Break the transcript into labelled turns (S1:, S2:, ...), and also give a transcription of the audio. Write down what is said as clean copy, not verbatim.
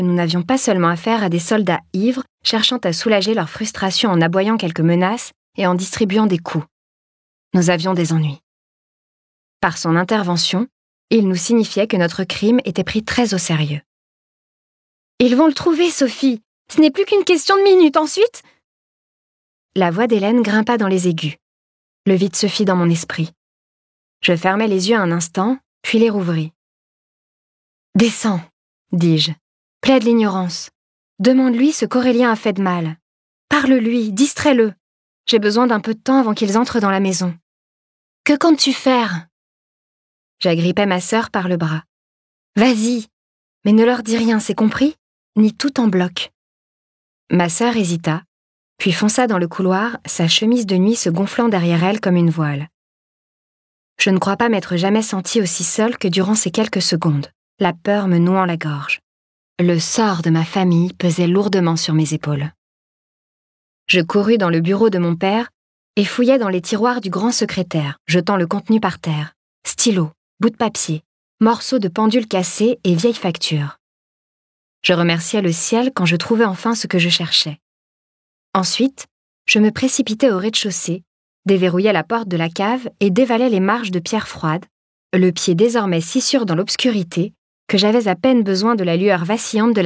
S1: Nous n'avions pas seulement affaire à des soldats ivres, cherchant à soulager leur frustration en aboyant quelques menaces et en distribuant des coups. Nous avions des ennuis. Par son intervention, il nous signifiait que notre crime était pris très au sérieux. « Ils vont le trouver, Sophie. Ce n'est plus qu'une question de minutes ensuite. » La voix d'Hélène grimpa dans les aigus. Le vide se fit dans mon esprit. Je fermai les yeux un instant, puis les rouvris. « Descends, dis-je. Plaide l'ignorance. Demande-lui ce qu'Aurélien a fait de mal. Parle-lui, distrais-le. J'ai besoin d'un peu de temps avant qu'ils entrent dans la maison. Que comptes-tu faire ?» J'agrippais ma sœur par le bras. « Vas-y, mais ne leur dis rien, c'est compris? Ni tout en bloc. » Ma sœur hésita, puis fonça dans le couloir, sa chemise de nuit se gonflant derrière elle comme une voile. Je ne crois pas m'être jamais sentie aussi seule que durant ces quelques secondes, la peur me nouant la gorge. Le sort de ma famille pesait lourdement sur mes épaules. Je courus dans le bureau de mon père et fouillai dans les tiroirs du grand secrétaire, jetant le contenu par terre. Stylos, bouts de papier, morceaux de pendules cassées et vieilles factures. Je remerciai le ciel quand je trouvai enfin ce que je cherchais. Ensuite, je me précipitai au rez-de-chaussée, déverrouillai la porte de la cave et dévalai les marches de pierre froide, le pied désormais si sûr dans l'obscurité que j'avais à peine besoin de la lueur vacillante de